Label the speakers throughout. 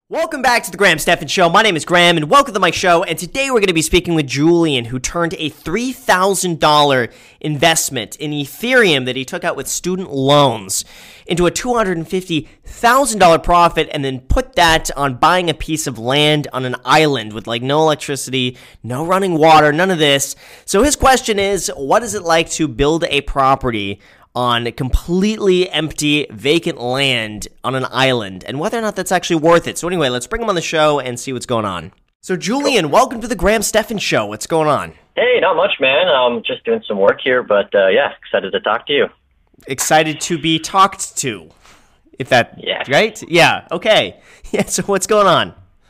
Speaker 1: Welcome back to the Graham Stephan Show. My name is Graham, and welcome to my show. And today we're going to be speaking with Julian, who turned a $3,000 investment in Ethereum that he took out with student loans into a $250,000 profit, and then put that on buying a piece of land on an island with no electricity, no running water, none of this. So his question is, what is it like to build a property on completely empty, vacant land on an island, and whether or not that's actually worth it? So anyway, let's bring him on the show and see what's going on. So Julian, welcome to the Graham Stephan Show. What's going on?
Speaker 2: Hey, not much, man. I'm just doing some work here, but yeah, excited to talk to you.
Speaker 1: Excited to be talked to, if that,
Speaker 2: yeah.
Speaker 1: Right? Yeah, okay. Yeah, so what's going on?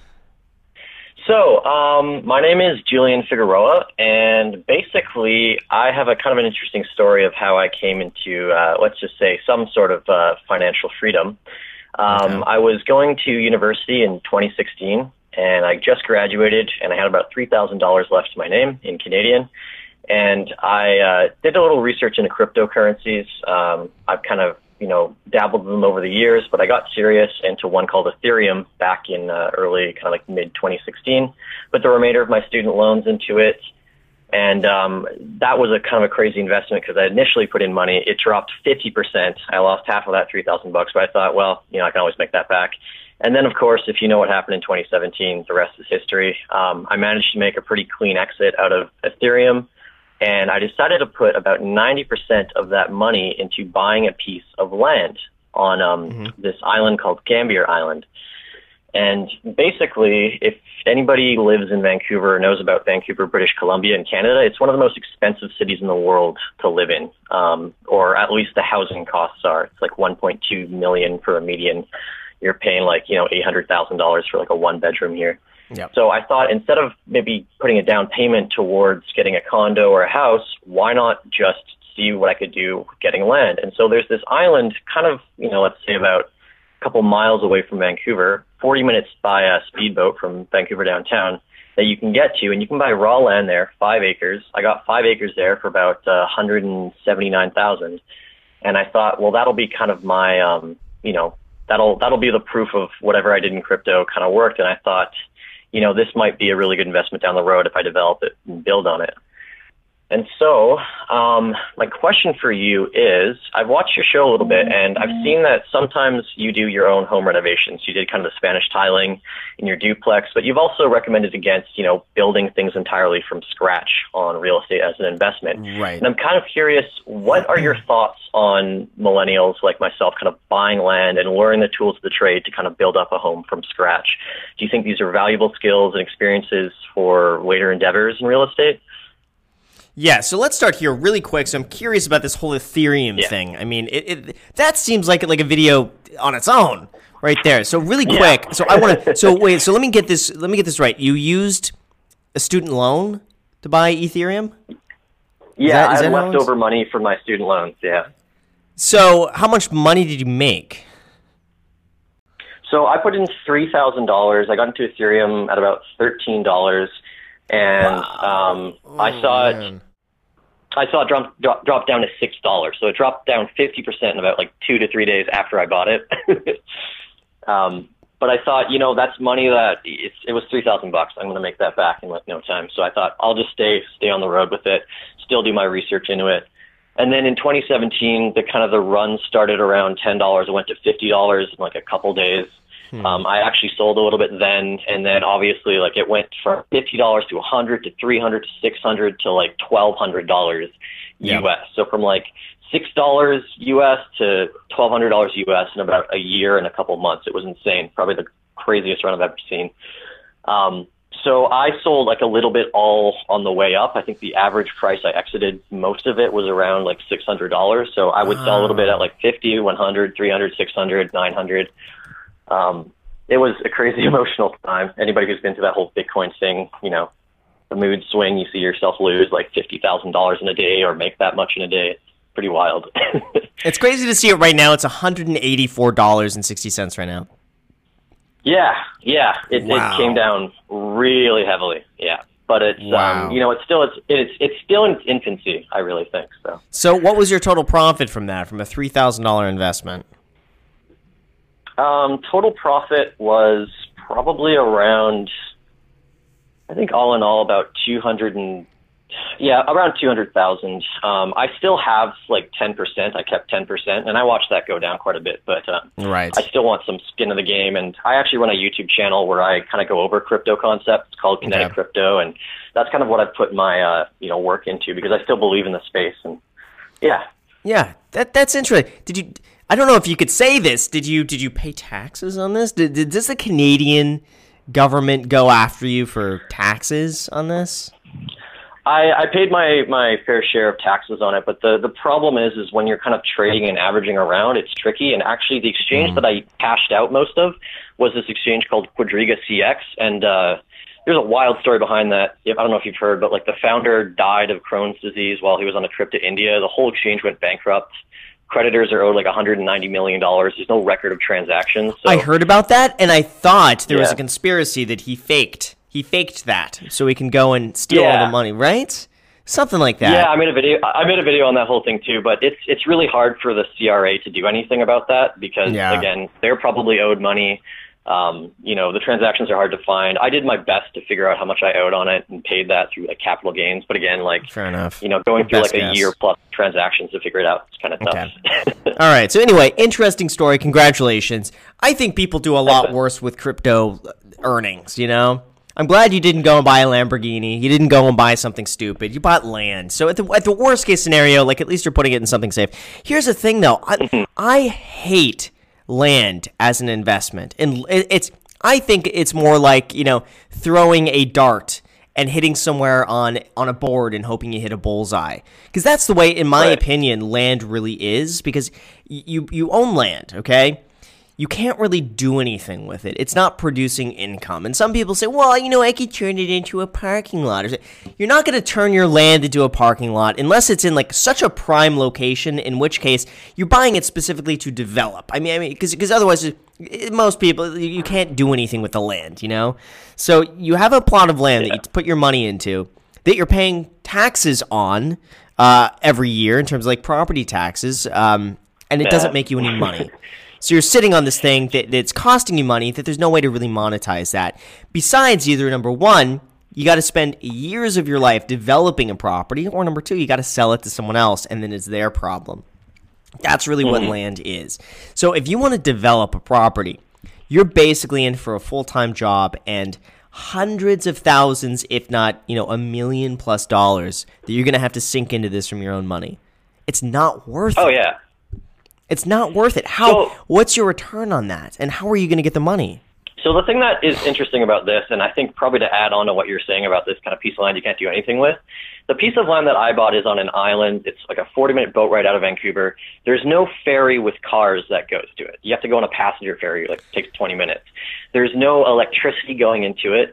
Speaker 2: So, my name is Julian Figueroa, and basically I have a kind of an interesting story of how I came into, let's just say, some sort of financial freedom.
Speaker 1: Okay.
Speaker 2: I was going to university in 2016, and I just graduated, and I had about $3,000 left to my name in Canadian, and I did a little research into cryptocurrencies. I've kind of dabbled in them over the years, but I got serious into one called Ethereum back in early, kind of like mid 2016, put the remainder of my student loans into it. And that was a kind of a crazy investment because I initially put in money. It dropped 50%. I lost half of that $3,000, but I thought, well, I can always make that back. And then, of course, if you know what happened in 2017, the rest is history. I managed to make a pretty clean exit out of Ethereum. And I decided to put about 90% of that money into buying a piece of land on this island called Gambier Island. And basically, if anybody lives in Vancouver or knows about Vancouver, British Columbia in Canada, it's one of the most expensive cities in the world to live in, or at least the housing costs are. It's like $1.2 million for a median. You're paying $800,000 for a one-bedroom here.
Speaker 1: Yep.
Speaker 2: So I thought, instead of maybe putting a down payment towards getting a condo or a house, why not just see what I could do getting land? And so there's this island kind of, let's say about a couple miles away from Vancouver, 40 minutes by a speedboat from Vancouver downtown, that you can get to, and you can buy raw land there, 5 acres. I got 5 acres there for about $179,000. And I thought, well, that'll be kind of my, that'll be the proof of whatever I did in crypto kind of worked. And I thought, this might be a really good investment down the road if I develop it and build on it. And so my question for you is, I've watched your show a little bit, and I've seen that sometimes you do your own home renovations. You did kind of the Spanish tiling in your duplex, but you've also recommended against, building things entirely from scratch on real estate as an investment.
Speaker 1: Right.
Speaker 2: And I'm kind of curious, what are your thoughts on millennials like myself kind of buying land and learning the tools of the trade to kind of build up a home from scratch? Do you think these are valuable skills and experiences for later endeavors in real estate?
Speaker 1: Yeah, so let's start here really quick. So I'm curious about this whole Ethereum thing. I mean, that seems like a video on its own right there. So really quick. So I want to. So wait. So let me get this right. You used a student loan to buy Ethereum?
Speaker 2: Yeah, I had leftover money from my student loans. Yeah.
Speaker 1: So how much money did you make?
Speaker 2: So I put in $3,000. I got into Ethereum at about $13, and I saw it. I saw it drop down to $6. So it dropped down 50% in about 2 to 3 days after I bought it. But I thought, that's money that it was $3,000. I'm going to make that back in no time. So I thought I'll just stay on the road with it, still do my research into it. And then in 2017, the run started around $10. It went to $50 in a couple days. I actually sold a little bit then, and then obviously it went from $50 to $100 to $300 to $600 to $1,200 US. So from $6 US to $1,200 US in about a year and a couple months. It was insane. Probably the craziest run I've ever seen. So I sold a little bit all on the way up. I think the average price I exited, most of it was around $600. So I would sell a little bit at $50, 100, 300, 600, 900. It was a crazy emotional time. Anybody who's been to that whole Bitcoin thing, the mood swing, you see yourself lose $50,000 in a day or make that much in a day. It's pretty wild.
Speaker 1: It's crazy to see it right now. It's $184.60 right now.
Speaker 2: Yeah. It came down really heavily. Yeah. But it's it's still in its infancy, I really think.
Speaker 1: So what was your total profit from that, from a $3,000 investment?
Speaker 2: Total profit was probably around, I think all in all about around 200,000. I still have like 10%. I kept 10%, and I watched that go down quite a bit. But
Speaker 1: Right.
Speaker 2: I still want some skin in the game, and I actually run a YouTube channel where I kind of go over crypto concepts. It's called Kinetic Crypto, and that's kind of what I've put my work into because I still believe in the space. And
Speaker 1: yeah, that's interesting. Did you? I don't know if you could say this. Did you pay taxes on this? Does the Canadian government go after you for taxes on this?
Speaker 2: I paid my fair share of taxes on it, but the problem is when you're kind of trading and averaging around, it's tricky. And actually, the exchange that I cashed out most of was this exchange called Quadriga CX, and there's a wild story behind that. I don't know if you've heard, but like the founder died of Crohn's disease while he was on a trip to India. The whole exchange went bankrupt. Creditors are owed like $190 million. There's no record of transactions. So,
Speaker 1: I heard about that, and I thought there was a conspiracy that he faked. He faked that so he can go and steal all the money, right? Something like that.
Speaker 2: Yeah, I made a video on that whole thing too, but it's really hard for the CRA to do anything about that because again, they're probably owed money. The transactions are hard to find. I did my best to figure out how much I owed on it and paid that through like capital gains. But again, like,
Speaker 1: fair enough.
Speaker 2: Going through like a year plus transactions to figure it out, it's kind of tough.
Speaker 1: Okay. All right. So anyway, interesting story. Congratulations. I think people do a lot worse with crypto earnings, I'm glad you didn't go and buy a Lamborghini. You didn't go and buy something stupid. You bought land. So at the worst case scenario, like at least you're putting it in something safe. Here's the thing though. I hate land as an investment. And I think it's more like, throwing a dart and hitting somewhere on a board and hoping you hit a bullseye. Because that's the way, in my opinion, land really is. Because you own land, okay? You can't really do anything with it. It's not producing income. And some people say, well, I could turn it into a parking lot. You're not going to turn your land into a parking lot unless it's in like such a prime location, in which case you're buying it specifically to develop. I mean, because otherwise, most people, you can't do anything with the land, So you have a plot of land that you put your money into, that you're paying taxes on every year in terms of like property taxes, and it doesn't make you any money. So you're sitting on this thing that's costing you money, that there's no way to really monetize that. Besides, either number one, you got to spend years of your life developing a property, or number two, you got to sell it to someone else, and then it's their problem. That's really what land is. So if you want to develop a property, you're basically in for a full-time job and hundreds of thousands, if not, $1 million+ that you're going to have to sink into this from your own money. It's not worth it.
Speaker 2: Oh, yeah.
Speaker 1: It's not worth it. What's your return on that? And how are you going to get the money?
Speaker 2: So the thing that is interesting about this, and I think probably to add on to what you're saying about this kind of piece of land you can't do anything with, the piece of land that I bought is on an island. It's like a 40-minute boat ride out of Vancouver. There's no ferry with cars that goes to it. You have to go on a passenger ferry, like it takes 20 minutes. There's no electricity going into it.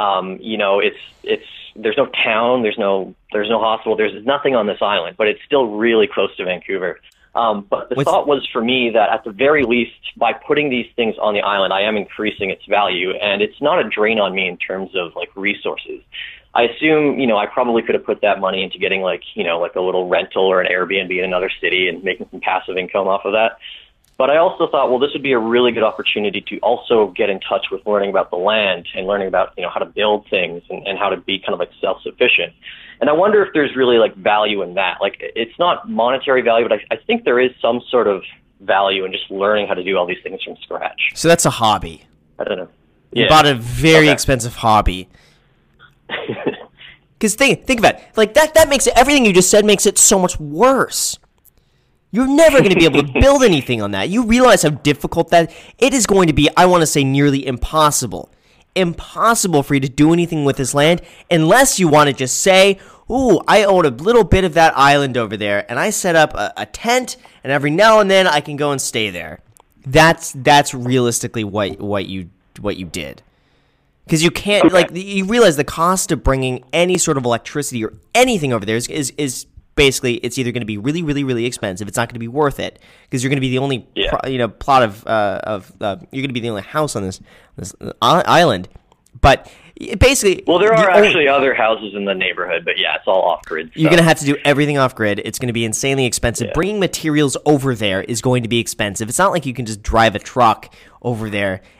Speaker 2: There's no town, there's no hospital, there's nothing on this island, but it's still really close to Vancouver. But the thought was for me that at the very least, by putting these things on the island, I am increasing its value, and it's not a drain on me in terms of like resources. I assume, I probably could have put that money into getting like a little rental or an Airbnb in another city and making some passive income off of that. But I also thought, well, this would be a really good opportunity to also get in touch with learning about the land and learning about, how to build things and how to be kind of like self-sufficient. And I wonder if there's really like value in that. Like it's not monetary value, but I think there is some sort of value in just learning how to do all these things from scratch.
Speaker 1: So that's a hobby.
Speaker 2: I don't know.
Speaker 1: You bought a very expensive hobby. Because think about it. Like that makes it, everything you just said makes it so much worse. You're never going to be able to build anything on that. You realize how difficult that it is going to be. I want to say nearly impossible. Impossible for you to do anything with this land unless you want to just say, ooh, I own a little bit of that island over there, and I set up a tent, and every now and then I can go and stay there. That's realistically what you did. Because you can't, you realize the cost of bringing any sort of electricity or anything over there is basically, it's either going to be really, really, really expensive. It's not going to be worth it because you're going to be the only, plot of you're going to be the only house on this island. But basically,
Speaker 2: well, there are actually other houses in the neighborhood, but yeah, it's all off grid.
Speaker 1: You're going to have to do everything off grid. It's going to be insanely expensive. Yeah. Bringing materials over there is going to be expensive. It's not like you can just drive a truck over there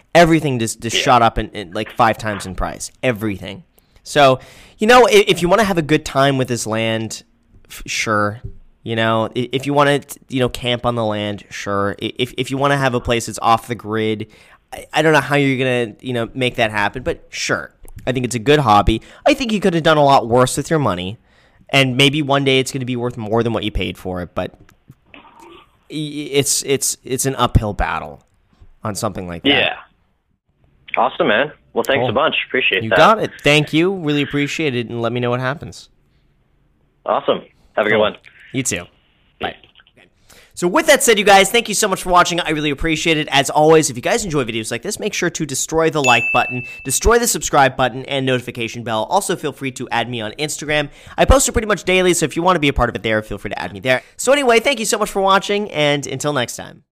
Speaker 1: Everything just shot up in like 5 times in price. Everything. So, if you want to have a good time with this land, sure. If you want to, camp on the land, sure. If you want to have a place that's off the grid, I don't know how you're going to, make that happen, but sure. I think it's a good hobby. I think you could have done a lot worse with your money, and maybe one day it's going to be worth more than what you paid for it, but it's an uphill battle on something like that.
Speaker 2: Yeah. Awesome, man. Well, thanks a bunch. Appreciate that.
Speaker 1: You got it. Thank you. Really appreciate it, and let me know what happens.
Speaker 2: Awesome. Have a good one.
Speaker 1: You too. Bye. So with that said, you guys, thank you so much for watching. I really appreciate it. As always, if you guys enjoy videos like this, make sure to destroy the like button, destroy the subscribe button, and notification bell. Also, feel free to add me on Instagram. I post it pretty much daily, so if you want to be a part of it there, feel free to add me there. So anyway, thank you so much for watching, and until next time.